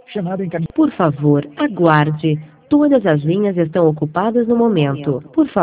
Chamada encaminhada. Por favor, aguarde. Todas as linhas estão ocupadas no momento. Por favor.